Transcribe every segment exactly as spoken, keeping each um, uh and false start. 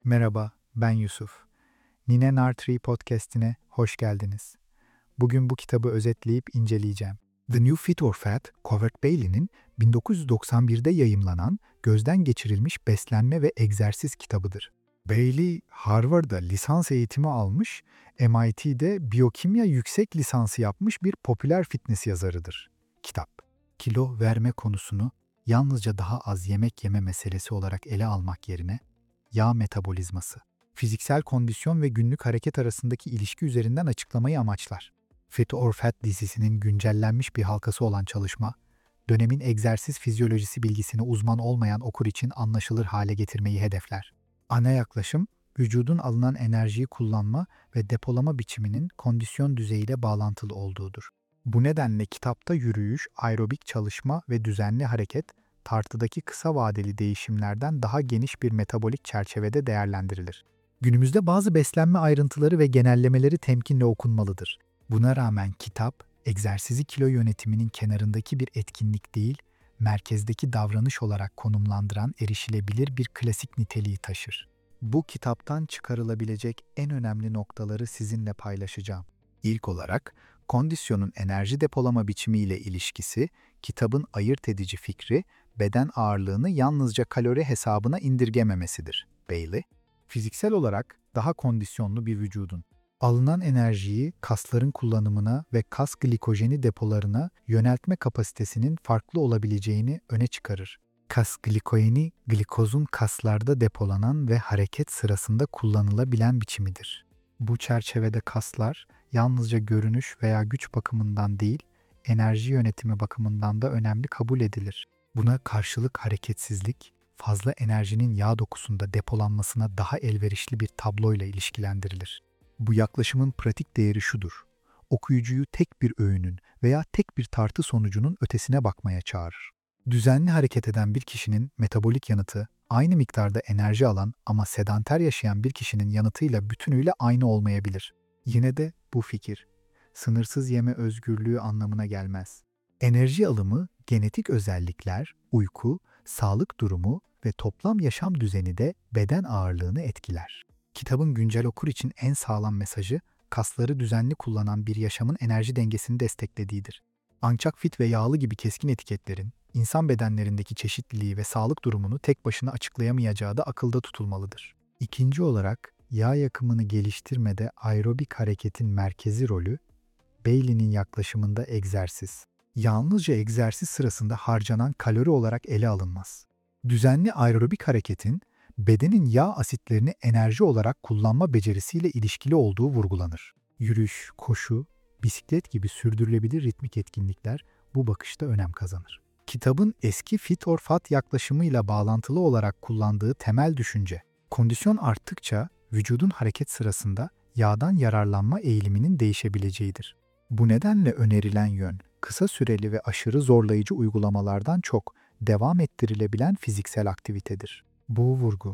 Merhaba, ben Yusuf. Nine Nartree podcast'ine hoş geldiniz. Bugün bu kitabı özetleyip inceleyeceğim. The New Fit or Fat, Covert Bailey'nin bin dokuz yüz doksan birde yayımlanan gözden geçirilmiş beslenme ve egzersiz kitabıdır. Bailey, Harvard'da lisans eğitimi almış, M I T'de biyokimya yüksek lisansı yapmış bir popüler fitness yazarıdır. Kitap, kilo verme konusunu yalnızca daha az yemek yeme meselesi olarak ele almak yerine, yağ metabolizması, fiziksel kondisyon ve günlük hareket arasındaki ilişki üzerinden açıklamayı amaçlar. Fit or Fat dizisinin güncellenmiş bir halkası olan çalışma, dönemin egzersiz fizyolojisi bilgisine uzman olmayan okur için anlaşılır hale getirmeyi hedefler. Ana yaklaşım, vücudun alınan enerjiyi kullanma ve depolama biçiminin kondisyon düzeyiyle bağlantılı olduğudur. Bu nedenle kitapta yürüyüş, aerobik çalışma ve düzenli hareket, tartıdaki kısa vadeli değişimlerden daha geniş bir metabolik çerçevede değerlendirilir. Günümüzde bazı beslenme ayrıntıları ve genellemeleri temkinle okunmalıdır. Buna rağmen kitap, egzersizi kilo yönetiminin kenarındaki bir etkinlik değil, merkezdeki davranış olarak konumlandıran erişilebilir bir klasik niteliği taşır. Bu kitaptan çıkarılabilecek en önemli noktaları sizinle paylaşacağım. İlk olarak, kondisyonun enerji depolama biçimiyle ilişkisi, kitabın ayırt edici fikri, beden ağırlığını yalnızca kalori hesabına indirgememesidir. Bailey, fiziksel olarak daha kondisyonlu bir vücudun, alınan enerjiyi kasların kullanımına ve kas glikojeni depolarına yöneltme kapasitesinin farklı olabileceğini öne çıkarır. Kas glikojeni, glikozun kaslarda depolanan ve hareket sırasında kullanılabilen biçimidir. Bu çerçevede kaslar, yalnızca görünüş veya güç bakımından değil, enerji yönetimi bakımından da önemli kabul edilir. Buna karşılık hareketsizlik, fazla enerjinin yağ dokusunda depolanmasına daha elverişli bir tabloyla ilişkilendirilir. Bu yaklaşımın pratik değeri şudur: okuyucuyu tek bir öğünün veya tek bir tartı sonucunun ötesine bakmaya çağırır. Düzenli hareket eden bir kişinin metabolik yanıtı, aynı miktarda enerji alan ama sedanter yaşayan bir kişinin yanıtıyla bütünüyle aynı olmayabilir. Yine de bu fikir, sınırsız yeme özgürlüğü anlamına gelmez. Enerji alımı, genetik özellikler, uyku, sağlık durumu ve toplam yaşam düzeni de beden ağırlığını etkiler. Kitabın güncel okur için en sağlam mesajı, kasları düzenli kullanan bir yaşamın enerji dengesini desteklediğidir. Ancak fit ve yağlı gibi keskin etiketlerin, insan bedenlerindeki çeşitliliği ve sağlık durumunu tek başına açıklayamayacağı da akılda tutulmalıdır. İkinci olarak, yağ yakımını geliştirmede aerobik hareketin merkezi rolü, Bailey'nin yaklaşımında egzersiz, yalnızca egzersiz sırasında harcanan kalori olarak ele alınmaz. Düzenli aerobik hareketin, bedenin yağ asitlerini enerji olarak kullanma becerisiyle ilişkili olduğu vurgulanır. Yürüyüş, koşu, bisiklet gibi sürdürülebilir ritmik etkinlikler bu bakışta önem kazanır. Kitabın eski Fit or Fat yaklaşımıyla bağlantılı olarak kullandığı temel düşünce, kondisyon arttıkça vücudun hareket sırasında yağdan yararlanma eğiliminin değişebileceğidir. Bu nedenle önerilen yön, kısa süreli ve aşırı zorlayıcı uygulamalardan çok devam ettirilebilen fiziksel aktivitedir. Bu vurgu,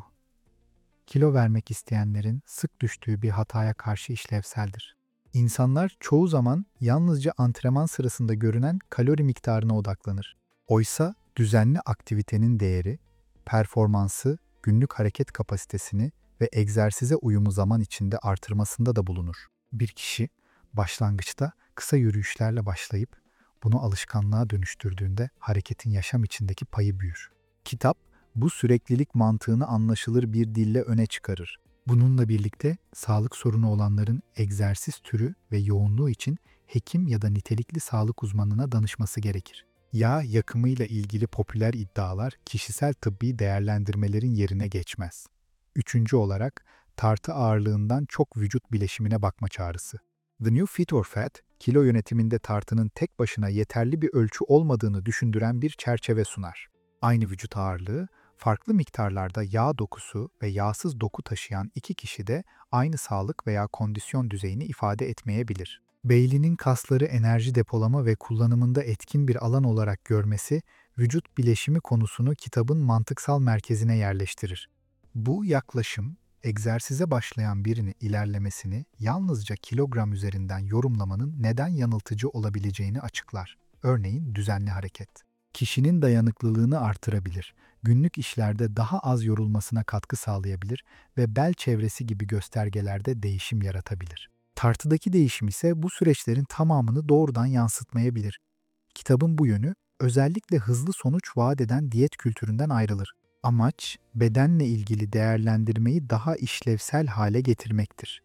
kilo vermek isteyenlerin sık düştüğü bir hataya karşı işlevseldir. İnsanlar çoğu zaman yalnızca antrenman sırasında görünen kalori miktarına odaklanır. Oysa düzenli aktivitenin değeri, performansı, günlük hareket kapasitesini ve egzersize uyumu zaman içinde artırmasında da bulunur. Bir kişi başlangıçta kısa yürüyüşlerle başlayıp bunu alışkanlığa dönüştürdüğünde hareketin yaşam içindeki payı büyür. Kitap, bu süreklilik mantığını anlaşılır bir dille öne çıkarır. Bununla birlikte sağlık sorunu olanların egzersiz türü ve yoğunluğu için hekim ya da nitelikli sağlık uzmanına danışması gerekir. Yağ yakımıyla ilgili popüler iddialar kişisel tıbbi değerlendirmelerin yerine geçmez. Üçüncü olarak, tartı ağırlığından çok vücut bileşimine bakma çağrısı. The New Fit or Fat, kilo yönetiminde tartının tek başına yeterli bir ölçü olmadığını düşündüren bir çerçeve sunar. Aynı vücut ağırlığı, farklı miktarlarda yağ dokusu ve yağsız doku taşıyan iki kişi de aynı sağlık veya kondisyon düzeyini ifade etmeyebilir. Bailey'nin kasları enerji depolama ve kullanımında etkin bir alan olarak görmesi, vücut bileşimi konusunu kitabın mantıksal merkezine yerleştirir. Bu yaklaşım, egzersize başlayan birinin ilerlemesini yalnızca kilogram üzerinden yorumlamanın neden yanıltıcı olabileceğini açıklar. Örneğin düzenli hareket. Kişinin dayanıklılığını artırabilir, günlük işlerde daha az yorulmasına katkı sağlayabilir ve bel çevresi gibi göstergelerde değişim yaratabilir. Tartıdaki değişim ise bu süreçlerin tamamını doğrudan yansıtmayabilir. Kitabın bu yönü özellikle hızlı sonuç vaat eden diyet kültüründen ayrılır. Amaç, bedenle ilgili değerlendirmeyi daha işlevsel hale getirmektir.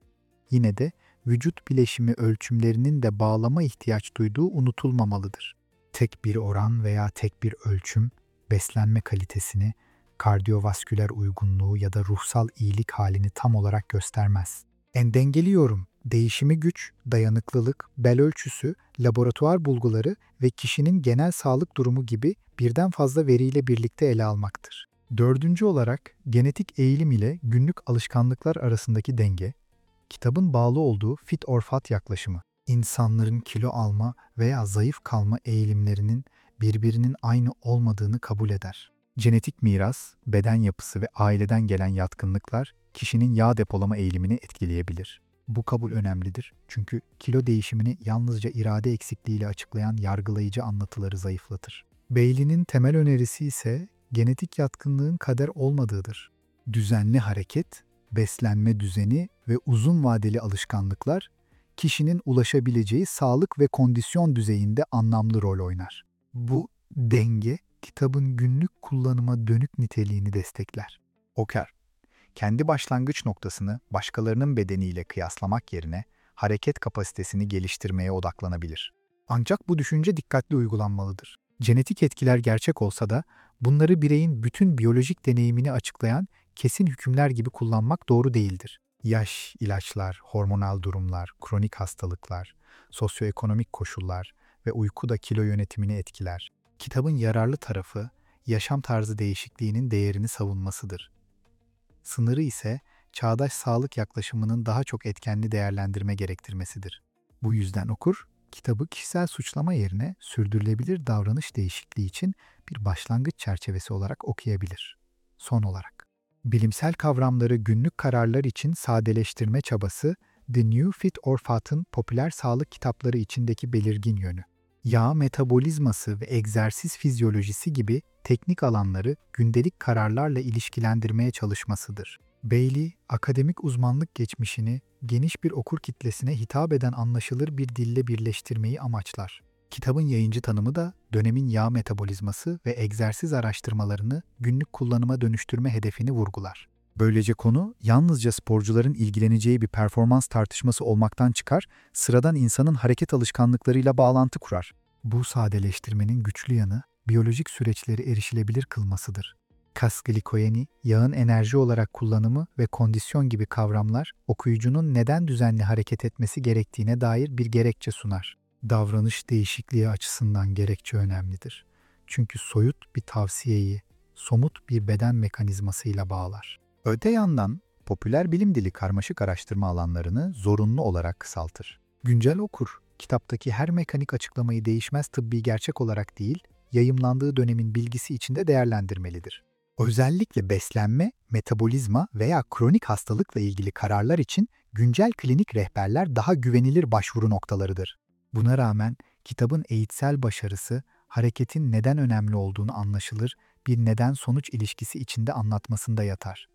Yine de vücut bileşimi ölçümlerinin de bağlama ihtiyaç duyduğu unutulmamalıdır. Tek bir oran veya tek bir ölçüm, beslenme kalitesini, kardiyovasküler uygunluğu ya da ruhsal iyilik halini tam olarak göstermez. En dengeli yorum, değişimi güç, dayanıklılık, bel ölçüsü, laboratuvar bulguları ve kişinin genel sağlık durumu gibi birden fazla veriyle birlikte ele almaktır. Dördüncü olarak genetik eğilim ile günlük alışkanlıklar arasındaki denge, kitabın bağlı olduğu fit or fat yaklaşımı, insanların kilo alma veya zayıf kalma eğilimlerinin birbirinin aynı olmadığını kabul eder. Genetik miras, beden yapısı ve aileden gelen yatkınlıklar kişinin yağ depolama eğilimini etkileyebilir. Bu kabul önemlidir çünkü kilo değişimini yalnızca irade eksikliğiyle açıklayan yargılayıcı anlatıları zayıflatır. Bailey'nin temel önerisi ise genetik yatkınlığın kader olmadığıdır. Düzenli hareket, beslenme düzeni ve uzun vadeli alışkanlıklar kişinin ulaşabileceği sağlık ve kondisyon düzeyinde anlamlı rol oynar. Bu denge kitabın günlük kullanıma dönük niteliğini destekler. Oker, kendi başlangıç noktasını başkalarının bedeniyle kıyaslamak yerine hareket kapasitesini geliştirmeye odaklanabilir. Ancak bu düşünce dikkatli uygulanmalıdır. Genetik etkiler gerçek olsa da bunları bireyin bütün biyolojik deneyimini açıklayan kesin hükümler gibi kullanmak doğru değildir. Yaş, ilaçlar, hormonal durumlar, kronik hastalıklar, sosyoekonomik koşullar ve uyku da kilo yönetimini etkiler. Kitabın yararlı tarafı, yaşam tarzı değişikliğinin değerini savunmasıdır. Sınırı ise çağdaş sağlık yaklaşımının daha çok etkenli değerlendirme gerektirmesidir. Bu yüzden okur, kitabı kişisel suçlama yerine sürdürülebilir davranış değişikliği için bir başlangıç çerçevesi olarak okuyabilir. Son olarak, bilimsel kavramları günlük kararlar için sadeleştirme çabası, The New Fit or Fat'ın popüler sağlık kitapları içindeki belirgin yönü. Yağ metabolizması ve egzersiz fizyolojisi gibi teknik alanları gündelik kararlarla ilişkilendirmeye çalışmasıdır. Bailey, akademik uzmanlık geçmişini geniş bir okur kitlesine hitap eden anlaşılır bir dille birleştirmeyi amaçlar. Kitabın yayıncı tanımı da dönemin yağ metabolizması ve egzersiz araştırmalarını günlük kullanıma dönüştürme hedefini vurgular. Böylece konu yalnızca sporcuların ilgileneceği bir performans tartışması olmaktan çıkar, sıradan insanın hareket alışkanlıklarıyla bağlantı kurar. Bu sadeleştirmenin güçlü yanı, biyolojik süreçleri erişilebilir kılmasıdır. Kas glikoyeni, yağın enerji olarak kullanımı ve kondisyon gibi kavramlar, okuyucunun neden düzenli hareket etmesi gerektiğine dair bir gerekçe sunar. Davranış değişikliği açısından gerekçe önemlidir. Çünkü soyut bir tavsiyeyi, somut bir beden mekanizmasıyla bağlar. Öte yandan, popüler bilim dili karmaşık araştırma alanlarını zorunlu olarak kısaltır. Güncel okur, kitaptaki her mekanik açıklamayı değişmez tıbbi gerçek olarak değil, yayımlandığı dönemin bilgisi içinde değerlendirmelidir. Özellikle beslenme, metabolizma veya kronik hastalıkla ilgili kararlar için güncel klinik rehberler daha güvenilir başvuru noktalarıdır. Buna rağmen kitabın eğitsel başarısı, hareketin neden önemli olduğunu anlaşılır bir neden-sonuç ilişkisi içinde anlatmasında yatar.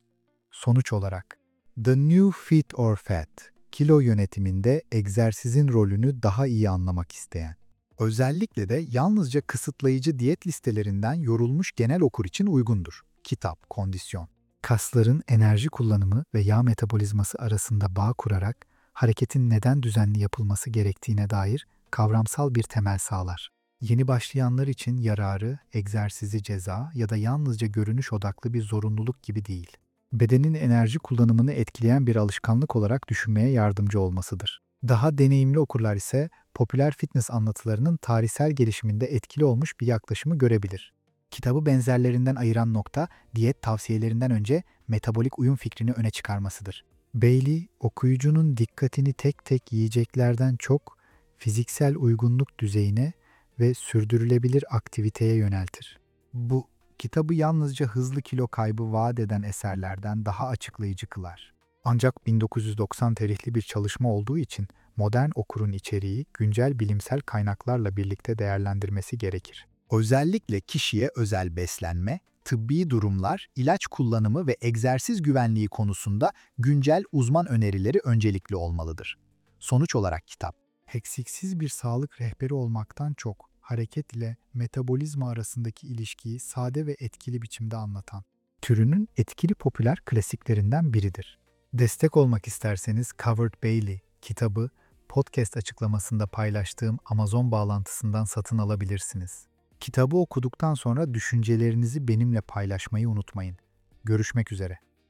Sonuç olarak, The New Fit or Fat, kilo yönetiminde egzersizin rolünü daha iyi anlamak isteyen, özellikle de yalnızca kısıtlayıcı diyet listelerinden yorulmuş genel okur için uygundur. Kitap, kondisyon, kasların enerji kullanımı ve yağ metabolizması arasında bağ kurarak hareketin neden düzenli yapılması gerektiğine dair kavramsal bir temel sağlar. Yeni başlayanlar için yararı, egzersizi ceza ya da yalnızca görünüş odaklı bir zorunluluk gibi değil. Bedenin enerji kullanımını etkileyen bir alışkanlık olarak düşünmeye yardımcı olmasıdır. Daha deneyimli okurlar ise popüler fitness anlatılarının tarihsel gelişiminde etkili olmuş bir yaklaşımı görebilir. Kitabı benzerlerinden ayıran nokta, diyet tavsiyelerinden önce metabolik uyum fikrini öne çıkarmasıdır. Bailey, okuyucunun dikkatini tek tek yiyeceklerden çok fiziksel uygunluk düzeyine ve sürdürülebilir aktiviteye yöneltir. Bu, kitabı yalnızca hızlı kilo kaybı vaat eden eserlerden daha açıklayıcı kılar. Ancak bin dokuz yüz doksan tarihli bir çalışma olduğu için modern okurun içeriği güncel bilimsel kaynaklarla birlikte değerlendirmesi gerekir. Özellikle kişiye özel beslenme, tıbbi durumlar, ilaç kullanımı ve egzersiz güvenliği konusunda güncel uzman önerileri öncelikli olmalıdır. Sonuç olarak kitap, eksiksiz bir sağlık rehberi olmaktan çok, hareket ile metabolizma arasındaki ilişkiyi sade ve etkili biçimde anlatan, türünün etkili popüler klasiklerinden biridir. Destek olmak isterseniz Covered Bailey kitabı, podcast açıklamasında paylaştığım Amazon bağlantısından satın alabilirsiniz. Kitabı okuduktan sonra düşüncelerinizi benimle paylaşmayı unutmayın. Görüşmek üzere.